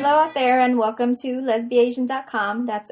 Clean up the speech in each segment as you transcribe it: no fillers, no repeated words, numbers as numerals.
Hello out there and welcome to lesbiasian.com. That's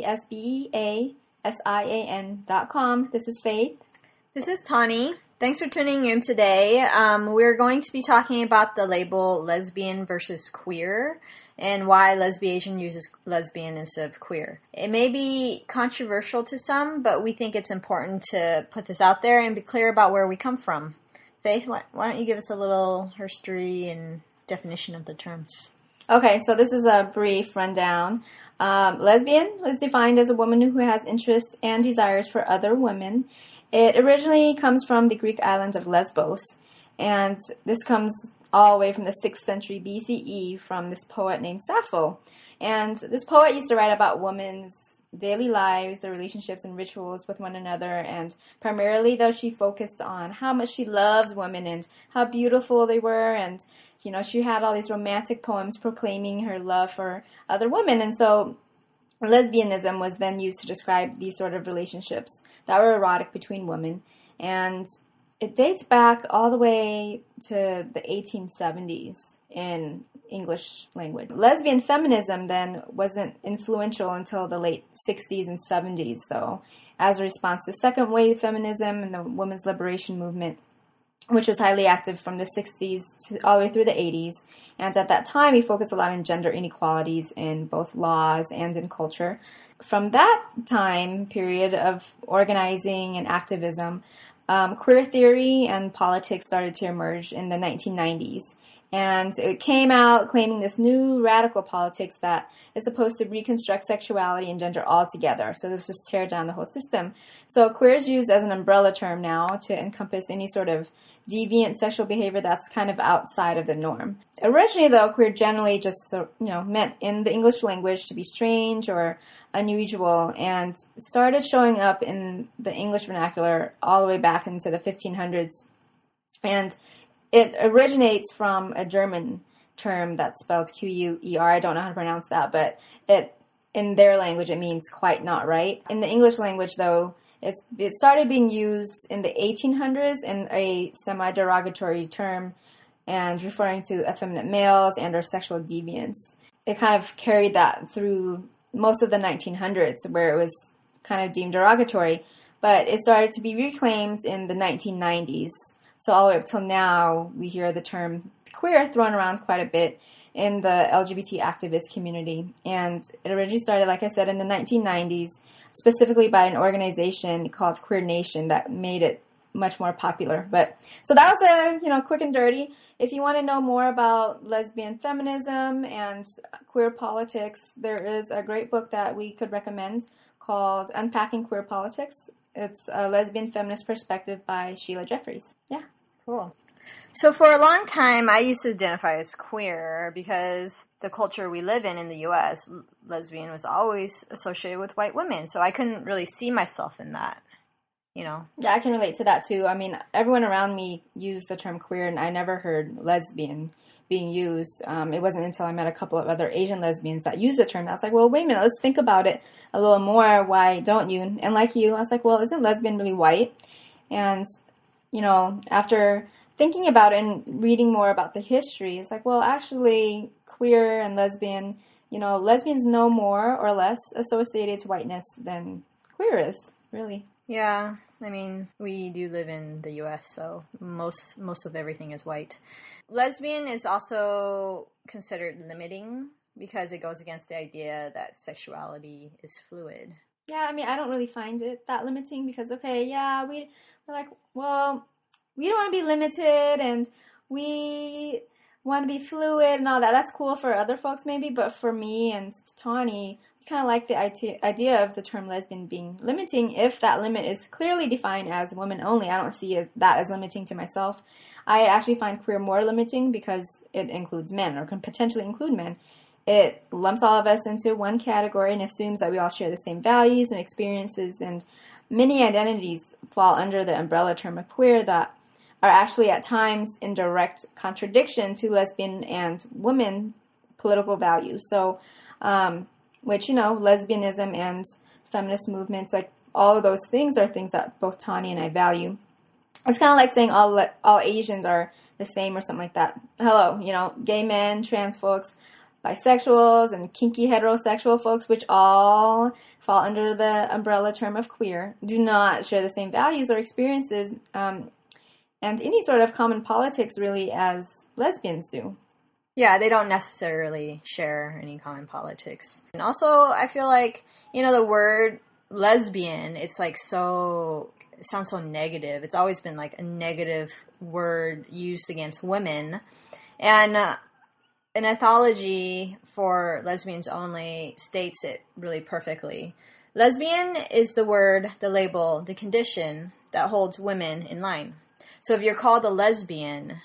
LESBEASIAN.com. This is Faith. This is Tani. Thanks for tuning in today. We're going to be talking about the label lesbian versus queer and why Lesbiasian uses lesbian instead of queer. It may be controversial to some, but we think it's important to put this out there and be clear about where we come from. Faith, why don't you give us a little history and definition of the terms? Okay, so this is a brief rundown. Lesbian was defined as a woman who has interests and desires for other women. It originally comes from the Greek island of Lesbos, and this comes all the way from the 6th century BCE from this poet named Sappho. And this poet used to write about women's daily lives, their relationships and rituals with one another, and primarily, though, she focused on how much she loved women and how beautiful they were, and, you know, she had all these romantic poems proclaiming her love for other women, and so lesbianism was then used to describe these sort of relationships that were erotic between women, and it dates back all the way to the 1870s in English language. Lesbian feminism then wasn't influential until the late 60s and 70s, though, as a response to second wave feminism and the women's liberation movement, which was highly active from the 60s to all the way through the 80s. And at that time, we focused a lot on gender inequalities in both laws and in culture. From that time period of organizing and activism, queer theory and politics started to emerge in the 1990s. And it came out claiming this new radical politics that is supposed to reconstruct sexuality and gender altogether. So this just tear down the whole system. So queer is used as an umbrella term now to encompass any sort of deviant sexual behavior that's kind of outside of the norm. Originally, though, queer generally just meant in the English language to be strange or unusual, and started showing up in the English vernacular all the way back into the 1500s. And it originates from a German term that's spelled Q-U-E-R. I don't know how to pronounce that, but in their language it means quite not right. In the English language, though, it started being used in the 1800s in a semi-derogatory term and referring to effeminate males and or sexual deviants. It kind of carried that through most of the 1900s where it was kind of deemed derogatory, but it started to be reclaimed in the 1990s. So all the way up till now, we hear the term queer thrown around quite a bit in the LGBT activist community. And it originally started, like I said, in the 1990s, specifically by an organization called Queer Nation that made it much more popular. But so that was quick and dirty. If you want to know more about lesbian feminism and queer politics, there is a great book that we could recommend called Unpacking Queer Politics. It's a lesbian feminist perspective by Sheila Jeffries. Yeah. Cool. So for a long time, I used to identify as queer because the culture we live in the U.S., lesbian was always associated with white women. So I couldn't really see myself in that, Yeah, I can relate to that too. I mean, everyone around me used the term queer, and I never heard lesbian being used. It wasn't until I met a couple of other Asian lesbians that used the term. I was like, well, wait a minute, let's think about it a little more. Why don't you? And like you, I was like, well, isn't lesbian really white? And after thinking about it and reading more about the history, it's like, well, actually, queer and lesbian, lesbian's no more or less associated to whiteness than queer is, really. Yeah, I mean, we do live in the U.S., so most of everything is white. Lesbian is also considered limiting because it goes against the idea that sexuality is fluid. Yeah, I mean, I don't really find it that limiting because, we're like, well, we don't want to be limited and we want to be fluid and all that. That's cool for other folks maybe, but for me and Tawny, we kind of like the idea of the term lesbian being limiting if that limit is clearly defined as women only. I don't see that as limiting to myself. I actually find queer more limiting because it includes men or can potentially include men. It lumps all of us into one category and assumes that we all share the same values and experiences, and many identities fall under the umbrella term of queer that are actually at times in direct contradiction to lesbian and women political values. So, lesbianism and feminist movements, like all of those things are things that both Tani and I value. It's kind of like saying all Asians are the same or something like that. Hello, gay men, trans folks, bisexuals and kinky heterosexual folks, which all fall under the umbrella term of queer, do not share the same values or experiences and any sort of common politics really as lesbians do. Yeah, they don't necessarily share any common politics. And also, I feel like, the word lesbian, it's like it sounds so negative. It's always been like a negative word used against women. And an anthology for lesbians only states it really perfectly. Lesbian is the word, the label, the condition that holds women in line. So if you're called a lesbian,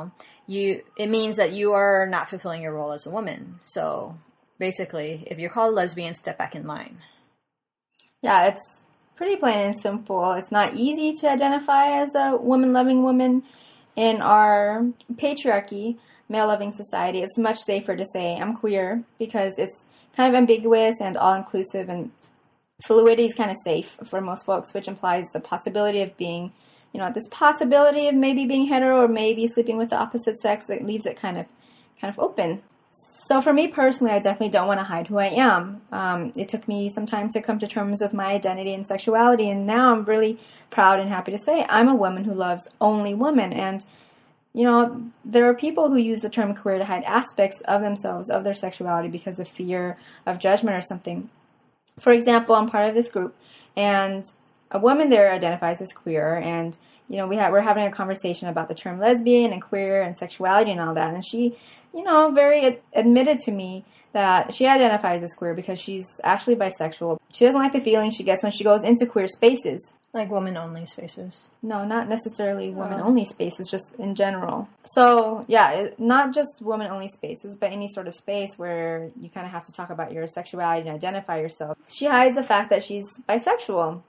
it means that you are not fulfilling your role as a woman. So basically, if you're called a lesbian, step back in line. Yeah, it's pretty plain and simple. It's not easy to identify as a woman-loving woman in our patriarchy, male-loving society. It's much safer to say I'm queer because it's kind of ambiguous and all-inclusive, and fluidity is kind of safe for most folks, which implies the possibility of being this possibility of maybe being hetero or maybe sleeping with the opposite sex. That leaves it kind of open. So for me personally, I definitely don't want to hide who I am. It took me some time to come to terms with my identity and sexuality, and now I'm really proud and happy to say I'm a woman who loves only women. And, there are people who use the term queer to hide aspects of themselves, of their sexuality, because of fear of judgment or something. For example, I'm part of this group, and a woman there identifies as queer, and we're having a conversation about the term lesbian and queer and sexuality and all that, and she, very admitted to me that she identifies as queer because she's actually bisexual. She doesn't like the feeling she gets when she goes into queer spaces. Like women-only spaces? No, not necessarily women-only spaces, just in general. So, yeah, not just women-only spaces, but any sort of space where you kind of have to talk about your sexuality and identify yourself. She hides the fact that she's bisexual.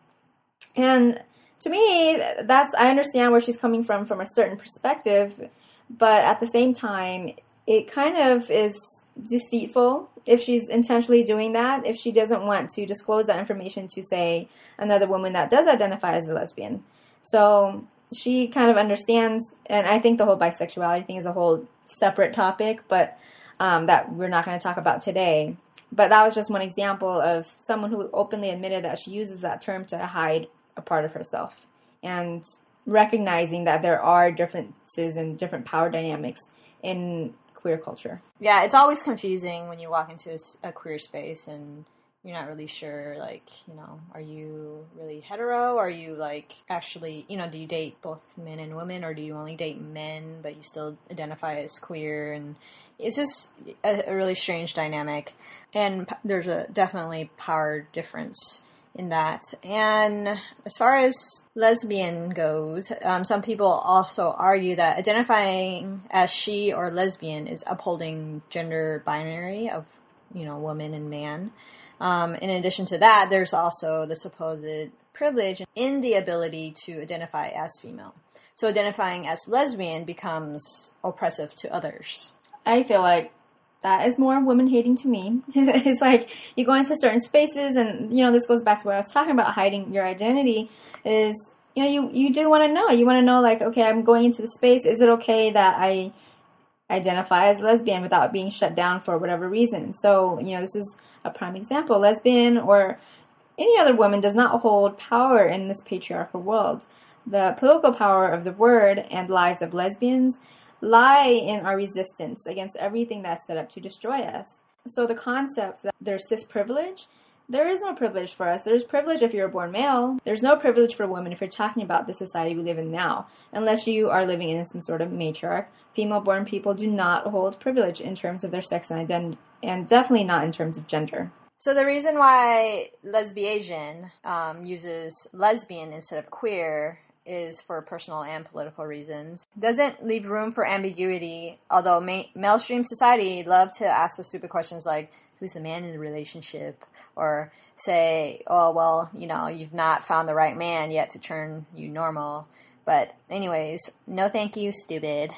And to me, I understand where she's coming from a certain perspective, but at the same time, it kind of is deceitful if she's intentionally doing that, if she doesn't want to disclose that information to, say, another woman that does identify as a lesbian. So she kind of understands, and I think the whole bisexuality thing is a whole separate topic, but that we're not going to talk about today. But that was just one example of someone who openly admitted that she uses that term to hide a part of herself, and recognizing that there are differences and different power dynamics in queer culture. Yeah, it's always confusing when you walk into a queer space and you're not really sure, are you really hetero? Are you, actually, do you date both men and women, or do you only date men, but you still identify as queer? And it's just a really strange dynamic. And there's a definitely power difference in that. And as far as lesbian goes, some people also argue that identifying as she or lesbian is upholding gender binary of, woman and man. In addition to that, there's also the supposed privilege in the ability to identify as female. So identifying as lesbian becomes oppressive to others. I feel like that is more woman-hating to me. It's like you go into certain spaces, and, this goes back to what I was talking about, hiding your identity, is, you do want to know. You want to know, okay, I'm going into the space. Is it okay that I identify as lesbian without being shut down for whatever reason? So, this is a prime example. Lesbian or any other woman does not hold power in this patriarchal world. The political power of the word and lives of lesbians lie in our resistance against everything that's set up to destroy us. So the concept that there's cis privilege, there is no privilege for us. There's privilege if you're a born male. There's no privilege for women if you're talking about the society we live in now, unless you are living in some sort of matriarch. Female-born people do not hold privilege in terms of their sex and identity, and definitely not in terms of gender. So the reason why Lesbiasian uses lesbian instead of queer is for personal and political reasons. Doesn't leave room for ambiguity, although mainstream society love to ask the stupid questions like, who's the man in the relationship? Or say, oh, well, you've not found the right man yet to turn you normal. But anyways, no thank you, stupid.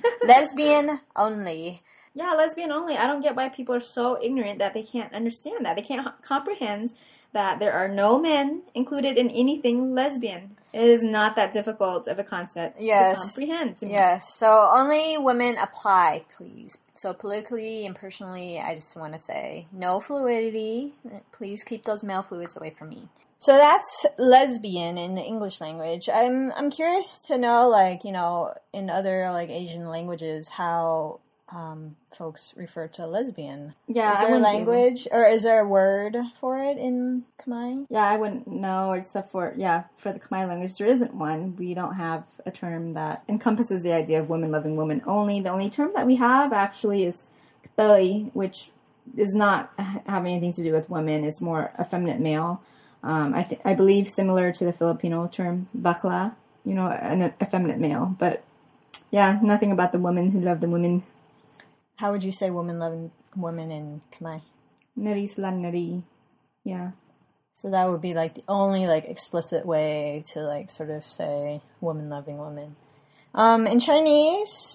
Lesbian only. Yeah, lesbian only. I don't get why people are so ignorant that they can't understand that. They can't comprehend that there are no men included in anything lesbian. It is not that difficult of a concept to comprehend to me. Yes, so only women apply, please. So politically and personally, I just want to say no fluidity. Please keep those male fluids away from me. So that's lesbian in the English language. I'm curious to know, like, you know, in other like Asian languages, how folks refer to lesbian. Yeah, is there a language or is there a word for it in Khmer? Yeah, I wouldn't know except for for the Khmer language there isn't one. We don't have a term that encompasses the idea of women loving women only. The only term that we have actually is ktoi, which does not have anything to do with women. It's more effeminate male. I believe similar to the Filipino term bakla, you know, an effeminate male. But yeah, nothing about the women who love the women. How would you say women loving women in Khmer? Nari slan nari. Yeah. So that would be like the only like explicit way to like sort of say woman loving woman. In Chinese,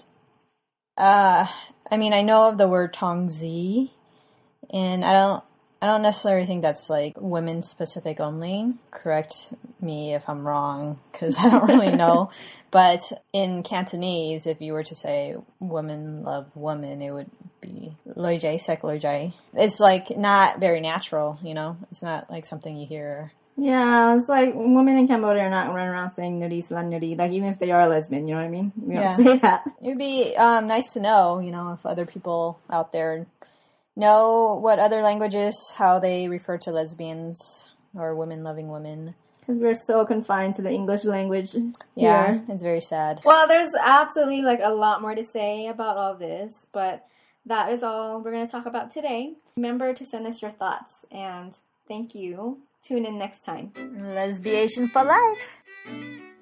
I mean, I know of the word tongzi, and I don't necessarily think that's like women specific only. Correct me if I'm wrong, because I don't really know. But in Cantonese, if you were to say women love woman, it would be loi jai sek loi jai. It's like not very natural, you know? It's not like something you hear. Yeah, it's like women in Cambodia are not running around saying nudie slan nudie, like even if they are lesbian, you know what I mean? We don't say that. It would be nice to know, you know, if other people out there know what other languages, how they refer to lesbians or women loving women. Because we're so confined to the English language. Yeah, here. It's very sad. Well, there's absolutely like a lot more to say about all this, but that is all we're going to talk about today. Remember to send us your thoughts, and thank you. Tune in next time. Lesbiation for life.